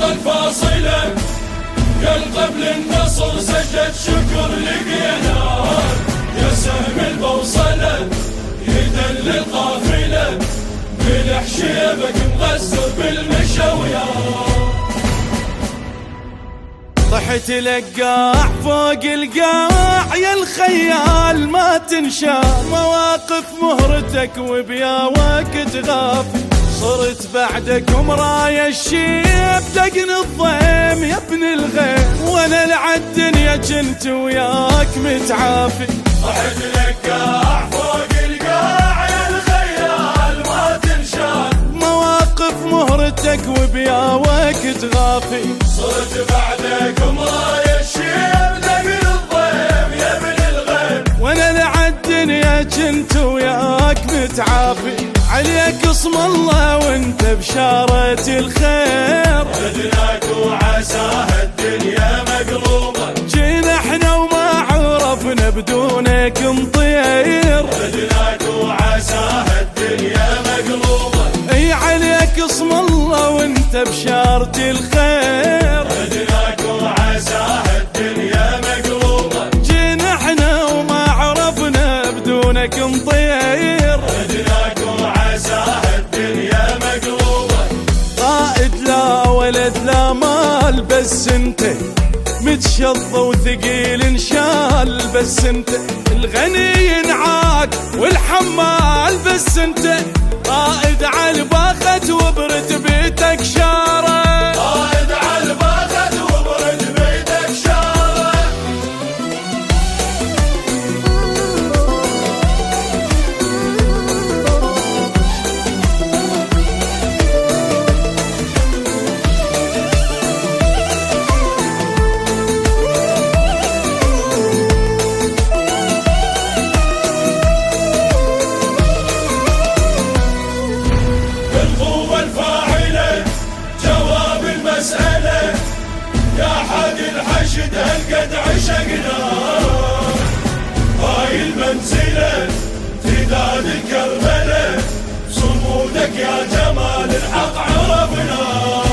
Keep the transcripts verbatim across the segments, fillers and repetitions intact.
الفاصلة يلقب للنصر سجد شكر لقينا، يا سهم البوصلة يدل القافلة ملح شيبك مغسل بالمشويات. طحت لقاع فوق القاع يا الخيال ما تنشال، مواقف مهرتك وبيا وقت غافل، صرت بعدك مرايا الشيب دقن الضيم يا ابن الغيم، وانا لعالدنيا جنت وياك متعافي. طحت لقاع فوق القاع يا الخيال ما تنشال، مواقف مهرتك وبيا وقت غافي، صرت بعدك مرايا الشيب دقن الضيم يا ابن الغيم، وانا لعالدنيا جنت وياك متعافي. عليك اسم الله وانت بشارة الخير، بدناك وعساها الدنيا مقلوبة، جينا احنا وما عرفنا بدونك نطير، بدناك وعساها الدنيا مقلوبة. اي عليك اسم الله وانت بشارة الخير، بدناك وعساها الدنيا مقلوبة، جينا احنا وما عرفنا بدونك نطير، بدناك وعساها الدنيا مقلوبة. قائد لا ولد لا مال بس انت، متشظى وثقيل انشال بس انت، الغني ينعاك والحمال بس انت، قائد عالباخت وبرد بيتك شاره، قائد عالباخت وبرد بيتك شاره. الحشد هالقد عشقنا، هاي المنزلة تداد الكربلة، صمودك يا جمال الحق عرفنا.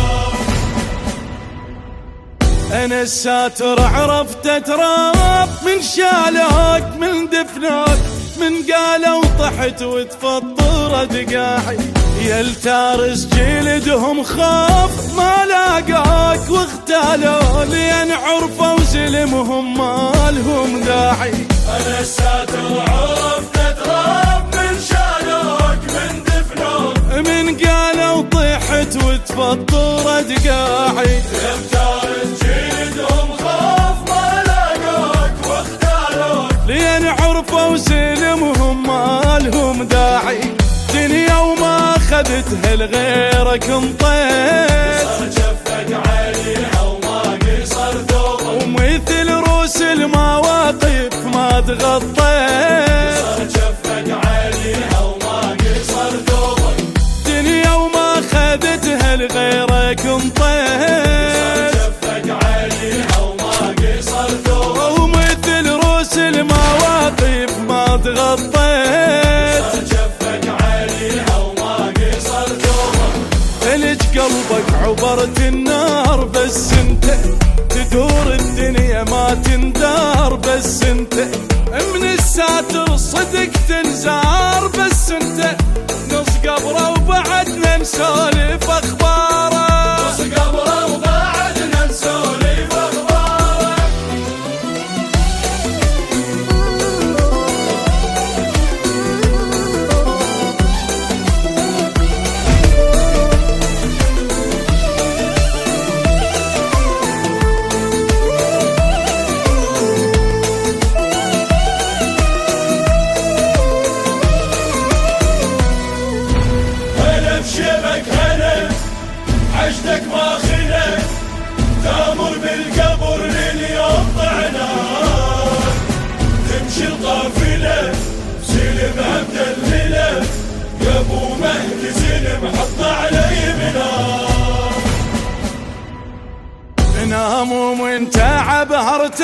انا الساتر عرفت اتراب من شالوك من دفنوك، من قالوا طحت وتفطر دقاعي، يا التارس جلدهم خاف ما لاقاك واغتالوا، لين عرفوا زلمهم ما لهم داعي. انا الساتر عرفت اتراب من شالوك من دفنوك، من قالوا طحت وتفطر دقاعي، يا التارس جلدهم خاف ما لاقاك واغتالوا، لين عرفوا زلمهم ما لهم داعي. دنيا وما خذتها لغيرك انطيت، صار شفك عليها وما قصر ثوبك، ومثل روس المواقف ما تغطيت، صار شفك عليها وما قصر ثوبك، دنيا وما خذتها لغيرك انطيت، صار شفك عليها وما قصر ثوبك، ومثل روس المواقف ما تغطيت، صار شفك عليها وما قصر ثوبك. ثلج قلبك عبرت النار بس انت، تدور الدنيا ما تندار بس انت، من الساتر صدق تنزار بس انت، نص قبره وبعدنا نسولف اخباره، نص قبره وبعدنا نسولف اخباره. شبك هلا عشتك ما خلك، تامر بالقبر لليوم طعناك، تمشي القافلة سلمها مدللة، يا ابو مهدي سلم حط علي بنار. نام ومن تعب ارتاح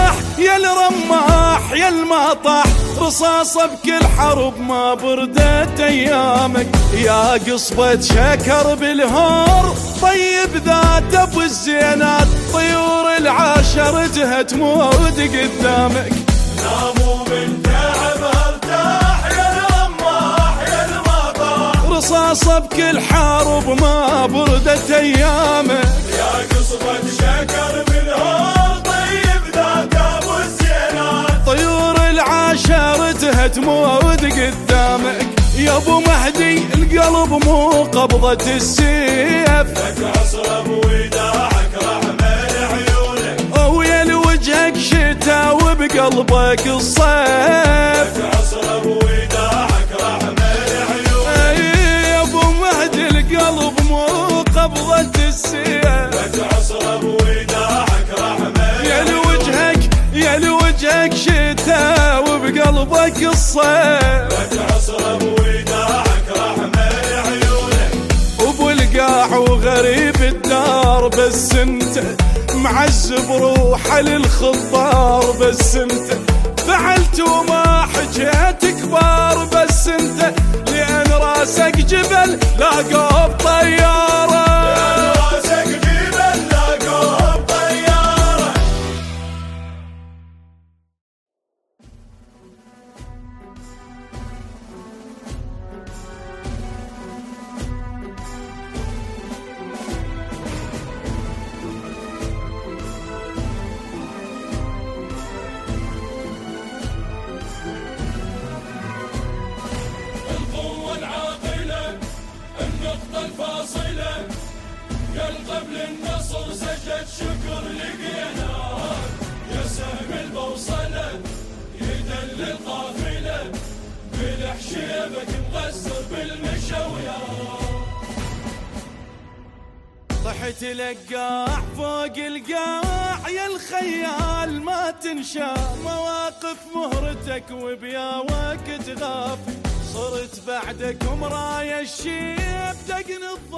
القاح يا الرماح يا المطاح، رصاصة بكل حرب ما بردت ايامك. يا قصبة شكر بالهور طيب ذات ابو الزينات، طيور العاشر جهة تمود قدامك. ناموا من تعبها ارتاح يا الرماح يا المطاح، رصاصة بكل حرب ما بردت ايامك. يا قصبة شكر بالهور طيب ذات ابو الزينات، طيور العاشر تمود قدامك. يا ابو مهدي القلب مو قبضة السيف، لك عصر بوداعك رحمة لعيونك، ويا لوجهك شتا وبقلبك الصيف. لك عصر بوداعك رحمة لعيونك، يا ابو مهدي القلب مو قبضة السيف، لك عصر بوداعك رحمة يا لوجهك يا لوجهك شتا وبقلبك الصيف. لك عصر بوداعك رحمة لعيونك، ابو القاع وغريب الدار بس انت معذب روحه للخضار، بس انت فعلت وما حجيت كبار، بس انت لان راسك جبل لا قوب طياره. راسك جبل لا قوب طياره. القوة العاقلة النقطة الفاصلة، قال قبل النصر سجد شكر لقيناك، يا سهم البوصلة يدل القافلة، بلح شيبك مغسر بالمشويات. طحت لقاح فوق القاع يا الخيال ما تنشا، مواقف مهرتك وبيا وقت غافل، صرت بعدك مرايا الشيب دقن